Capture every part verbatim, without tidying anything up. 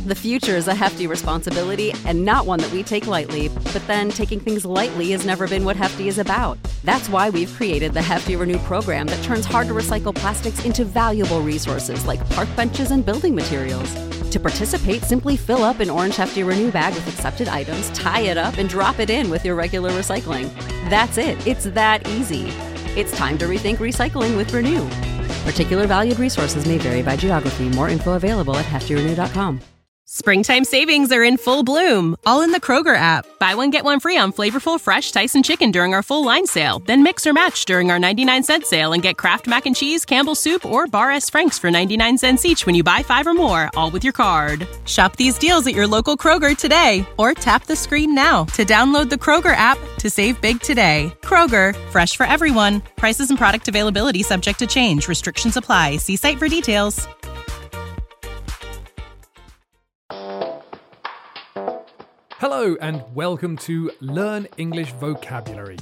The future is a hefty responsibility and not one that we take lightly, but then taking things lightly has never been what Hefty is about. That's why we've created the Hefty Renew program that turns hard-to-recycle plastics into valuable resources like park benches and building materials. To participate, simply fill up an orange Hefty Renew bag with accepted items, tie it up, and drop it in with your regular recycling. That's it. It's that easy. It's time to rethink recycling with Renew. Particular valued resources may vary by geography. More info available at hefty renew dot com. Springtime savings are in full bloom, all in the Kroger app. Buy one, get one free on flavorful fresh Tyson chicken during our full line sale. Then mix or match during our ninety-nine cent sale and get Kraft Mac and Cheese, Campbell's Soup, or Bar S. Frank's for ninety-nine cents each when you buy five or more, all with your card. Shop these deals at your local Kroger today, or tap the screen now to download the Kroger app to save big today. Kroger, fresh for everyone. Prices and product availability subject to change. Restrictions apply. See site for details. Hello and welcome to Learn English Vocabulary.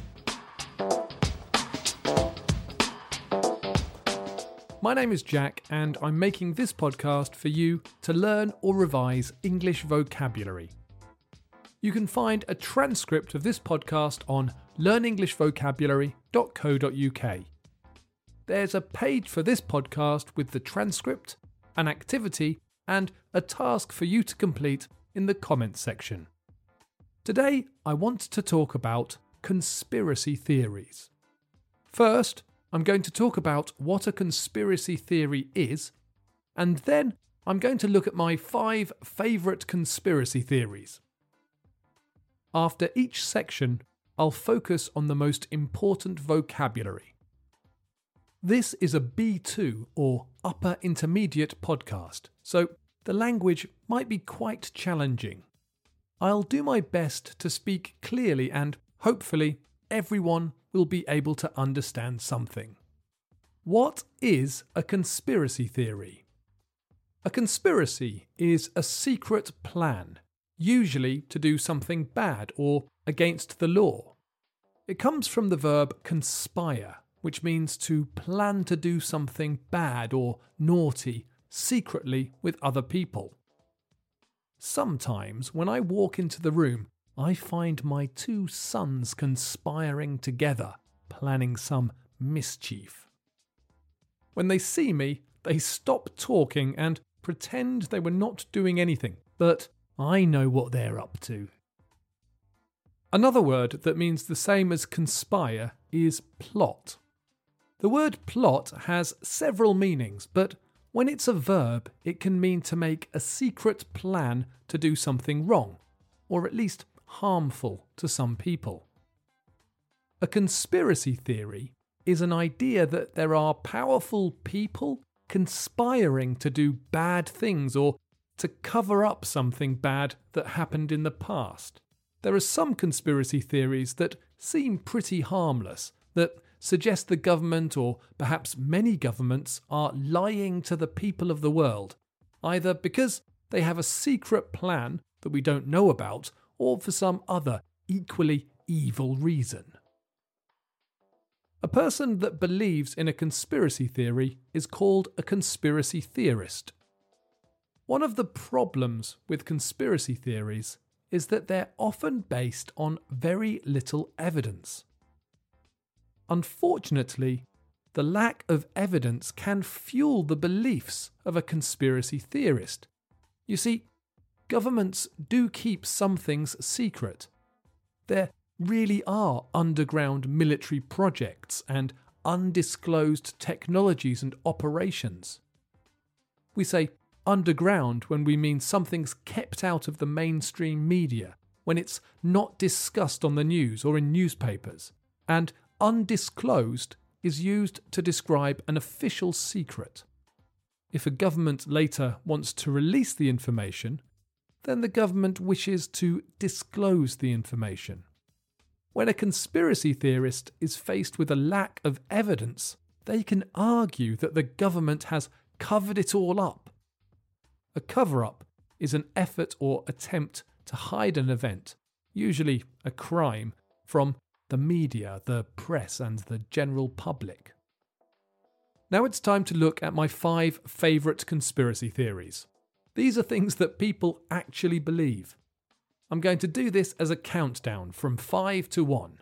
My name is Jack and I'm making this podcast for you to learn or revise English vocabulary. You can find a transcript of this podcast on learn english vocabulary dot co dot uk. There's a page for this podcast with the transcript, an activity, and a task for you to complete in the comments section. Today, I want to talk about conspiracy theories. First, I'm going to talk about what a conspiracy theory is, and then I'm going to look at my five favourite conspiracy theories. After each section, I'll focus on the most important vocabulary. This is a B two or upper intermediate podcast, so the language might be quite challenging. I'll do my best to speak clearly and hopefully everyone will be able to understand something. What is a conspiracy theory? A conspiracy is a secret plan, usually to do something bad or against the law. It comes from the verb conspire, which means to plan to do something bad or naughty secretly with other people. Sometimes when I walk into the room, I find my two sons conspiring together, planning some mischief. When they see me, they stop talking and pretend they were not doing anything, but I know what they're up to. Another word that means the same as conspire is plot. The word plot has several meanings, but when it's a verb, it can mean to make a secret plan to do something wrong, or at least harmful to some people. A conspiracy theory is an idea that there are powerful people conspiring to do bad things or to cover up something bad that happened in the past. There are some conspiracy theories that seem pretty harmless, that suggest the government or perhaps many governments are lying to the people of the world, either because they have a secret plan that we don't know about or for some other equally evil reason. A person that believes in a conspiracy theory is called a conspiracy theorist. One of the problems with conspiracy theories is that they're often based on very little evidence. Unfortunately, the lack of evidence can fuel the beliefs of a conspiracy theorist. You see, governments do keep some things secret. There really are underground military projects and undisclosed technologies and operations. We say underground when we mean something's kept out of the mainstream media, when it's not discussed on the news or in newspapers, and undisclosed is used to describe an official secret. If a government later wants to release the information, then the government wishes to disclose the information. When a conspiracy theorist is faced with a lack of evidence, they can argue that the government has covered it all up. A cover-up is an effort or attempt to hide an event, usually a crime, from the media, the press, and the general public. Now it's time to look at my five favourite conspiracy theories. These are things that people actually believe. I'm going to do this as a countdown from five to one.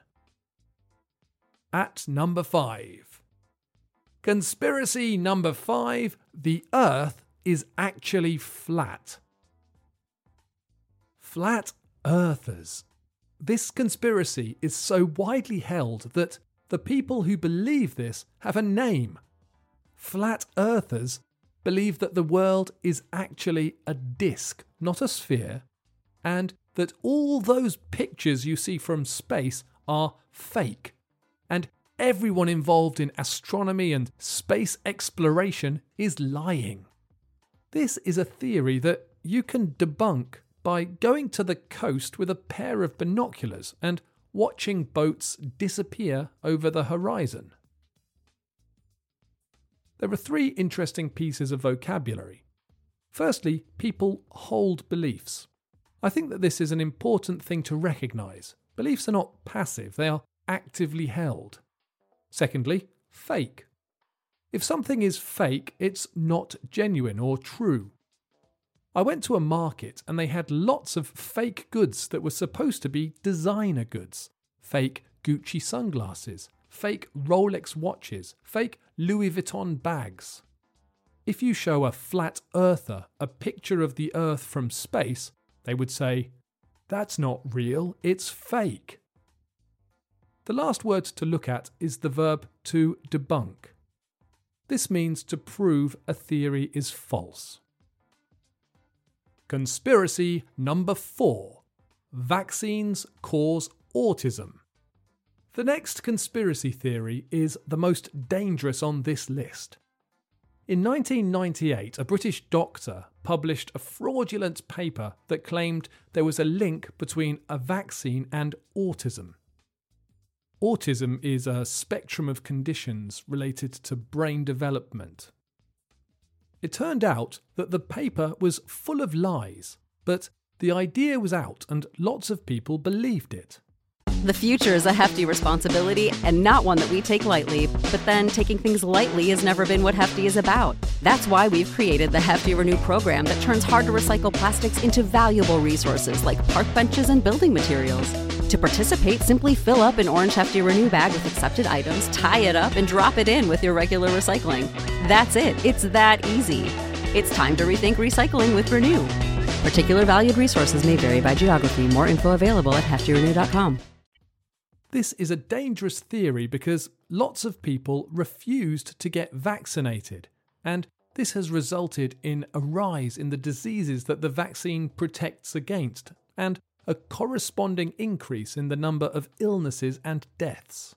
At number five. Conspiracy number five, the Earth is actually flat. Flat Earthers. This conspiracy is so widely held that the people who believe this have a name. Flat Earthers believe that the world is actually a disc, not a sphere, and that all those pictures you see from space are fake, and everyone involved in astronomy and space exploration is lying. This is a theory that you can debunk by going to the coast with a pair of binoculars and watching boats disappear over the horizon. There are three interesting pieces of vocabulary. Firstly, people hold beliefs. I think that this is an important thing to recognise. Beliefs are not passive, they are actively held. Secondly, fake. If something is fake, it's not genuine or true. I went to a market and they had lots of fake goods that were supposed to be designer goods. Fake Gucci sunglasses, fake Rolex watches, fake Louis Vuitton bags. If you show a flat earther a picture of the Earth from space, they would say, "That's not real, it's fake." The last word to look at is the verb to debunk. This means to prove a theory is false. Conspiracy number four. Vaccines cause autism. The next conspiracy theory is the most dangerous on this list. In nineteen ninety-eight, a British doctor published a fraudulent paper that claimed there was a link between a vaccine and autism. Autism is a spectrum of conditions related to brain development. It turned out that the paper was full of lies, but the idea was out and lots of people believed it. The future is a hefty responsibility and not one that we take lightly, but then taking things lightly has never been what Hefty is about. That's why we've created the Hefty Renew program that turns hard-to-recycle plastics into valuable resources like park benches and building materials. To participate, simply fill up an orange Hefty Renew bag with accepted items, tie it up, and drop it in with your regular recycling. That's it. It's that easy. It's time to rethink recycling with Renew. Particular valued resources may vary by geography. More info available at hefty renew dot com. This is a dangerous theory because lots of people refused to get vaccinated, and this has resulted in a rise in the diseases that the vaccine protects against, and a corresponding increase in the number of illnesses and deaths.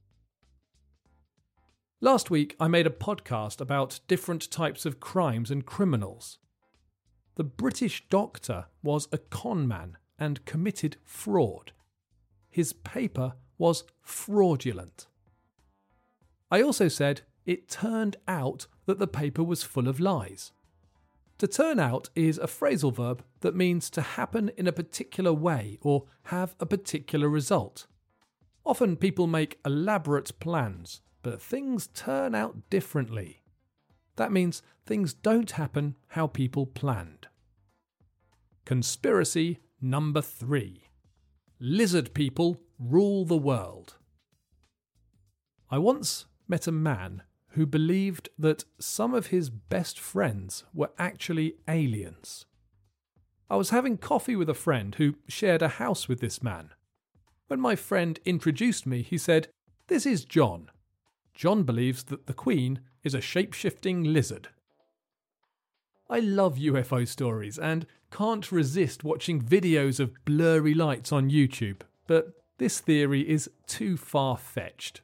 Last week, I made a podcast about different types of crimes and criminals. The British doctor was a con man and committed fraud. His paper was fraudulent. I also said it turned out that the paper was full of lies. To turn out is a phrasal verb that means to happen in a particular way or have a particular result. Often people make elaborate plans, but things turn out differently. That means things don't happen how people planned. Conspiracy number three. Lizard people rule the world. I once met a man who believed that some of his best friends were actually aliens. I was having coffee with a friend who shared a house with this man. When my friend introduced me, he said, "This is John. John believes that the Queen is a shape-shifting lizard." I love U F O stories and can't resist watching videos of blurry lights on YouTube, but this theory is too far-fetched.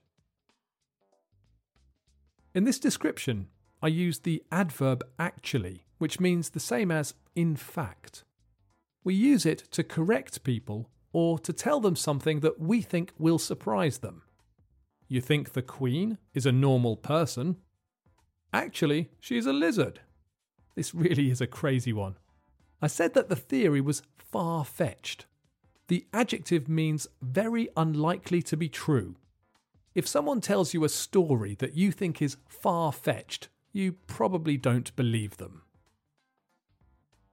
In this description, I used the adverb actually, which means the same as in fact. We use it to correct people or to tell them something that we think will surprise them. You think the Queen is a normal person? Actually, she's a lizard. This really is a crazy one. I said that the theory was far-fetched. The adjective means very unlikely to be true. If someone tells you a story that you think is far-fetched, you probably don't believe them.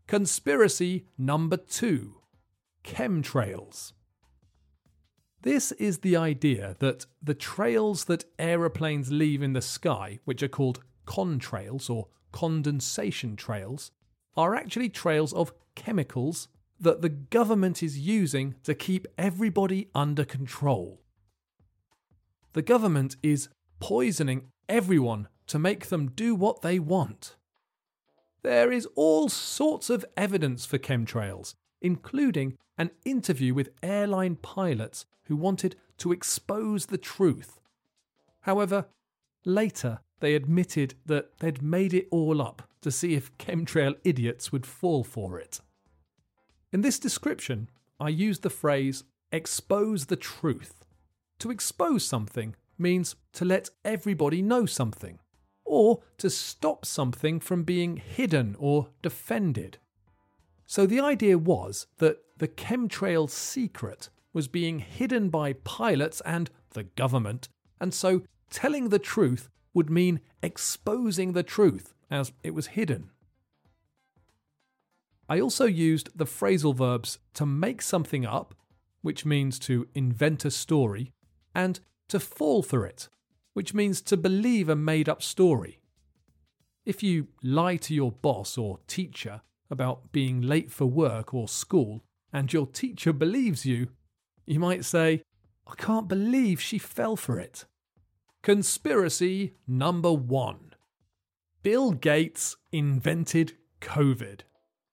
Conspiracy number two. Chemtrails. This is the idea that the trails that aeroplanes leave in the sky, which are called contrails or condensation trails, are actually trails of chemicals that the government is using to keep everybody under control. The government is poisoning everyone to make them do what they want. There is all sorts of evidence for chemtrails, including an interview with airline pilots who wanted to expose the truth. However, later they admitted that they'd made it all up to see if chemtrail idiots would fall for it. In this description, I used the phrase expose the truth. To expose something means to let everybody know something, or to stop something from being hidden or defended. So the idea was that the chemtrail secret was being hidden by pilots and the government, and so telling the truth would mean exposing the truth as it was hidden. I also used the phrasal verbs to make something up, which means to invent a story, and to fall for it, which means to believe a made-up story. If you lie to your boss or teacher about being late for work or school, and your teacher believes you, you might say, "I can't believe she fell for it." Conspiracy number one. Bill Gates invented COVID.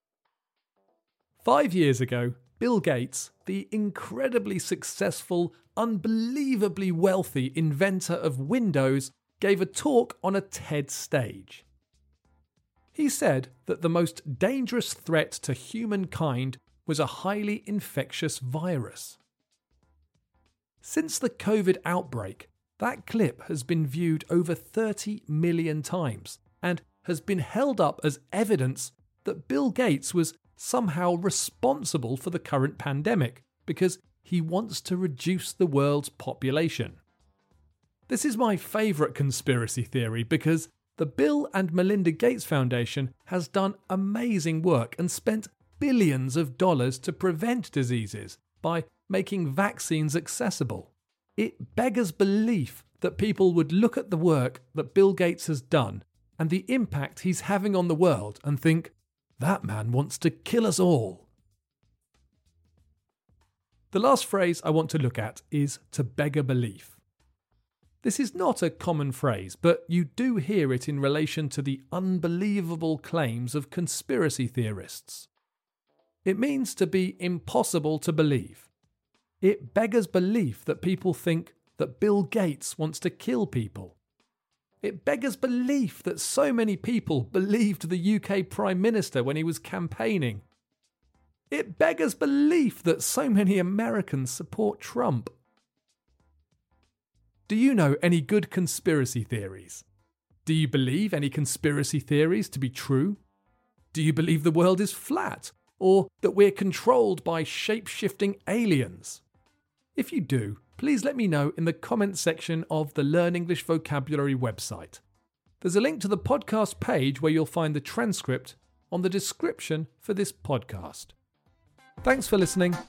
Five years ago, Bill Gates, the incredibly successful, unbelievably wealthy inventor of Windows, gave a talk on a TED stage. He said that the most dangerous threat to humankind was a highly infectious virus. Since the COVID outbreak, that clip has been viewed over thirty million times and has been held up as evidence that Bill Gates was somehow responsible for the current pandemic because he wants to reduce the world's population. This is my favourite conspiracy theory because the Bill and Melinda Gates Foundation has done amazing work and spent billions of dollars to prevent diseases by making vaccines accessible. It beggars belief that people would look at the work that Bill Gates has done and the impact he's having on the world and think, that man wants to kill us all. The last phrase I want to look at is to beggar belief. This is not a common phrase, but you do hear it in relation to the unbelievable claims of conspiracy theorists. It means to be impossible to believe. It beggars belief that people think that Bill Gates wants to kill people. It beggars belief that so many people believed the U K Prime Minister when he was campaigning. It beggars belief that so many Americans support Trump. Do you know any good conspiracy theories? Do you believe any conspiracy theories to be true? Do you believe the world is flat, or that we're controlled by shape-shifting aliens? If you do, please let me know in the comments section of the Learn English Vocabulary website. There's a link to the podcast page where you'll find the transcript on the description for this podcast. Thanks for listening.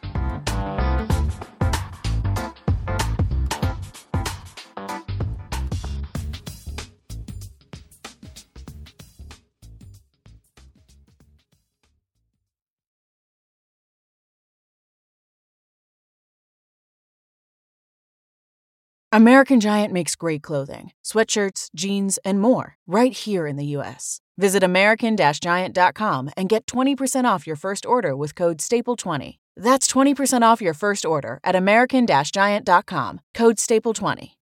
American Giant makes great clothing, sweatshirts, jeans, and more right here in the U S. Visit American Giant dot com and get twenty percent off your first order with code staple twenty. That's twenty percent off your first order at American Giant dot com, code staple twenty.